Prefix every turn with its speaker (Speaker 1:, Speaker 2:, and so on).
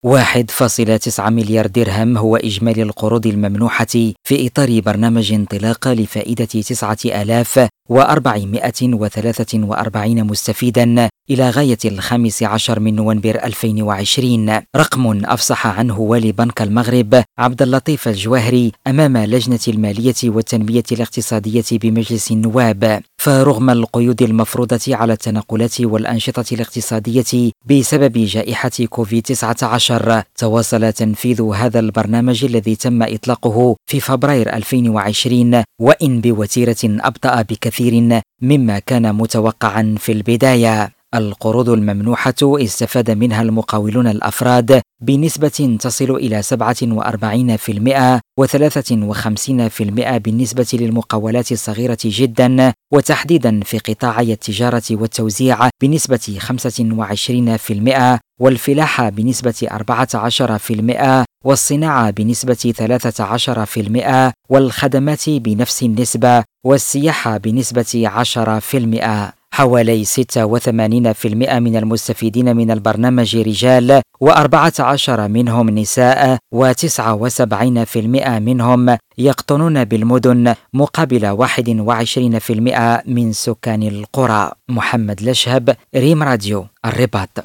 Speaker 1: 1.9 مليار درهم هو إجمالي القروض الممنوحة في إطار برنامج انطلاقة لفائدة 9443 مستفيدا إلى غاية 15 من نوفمبر 2020، رقم أفصح عنه والي بنك المغرب عبد اللطيف الجواهري أمام لجنة المالية والتنمية الاقتصادية بمجلس النواب. فرغم القيود المفروضة على التنقلات والأنشطة الاقتصادية بسبب جائحة كوفيد-19، تواصل تنفيذ هذا البرنامج الذي تم إطلاقه في فبراير 2020، وإن بوتيرة أبطأ بكثير مما كان متوقعا في البداية. القروض الممنوحة استفاد منها المقاولون الأفراد بنسبة تصل إلى 47% و53% بالنسبة للمقاولات الصغيرة جدا، وتحديدا في قطاعي التجارة والتوزيع بنسبة 25%، والفلاحة بنسبة 14%، والصناعة بنسبة 13%، والخدمات بنفس النسبة، والسياحة بنسبة 10%. حوالي 86% من المستفيدين من البرنامج رجال، و14 منهم نساء، و79% منهم يقطنون بالمدن، مقابل 21% من سكان القرى. محمد لشهب، ريم راديو، الرباط.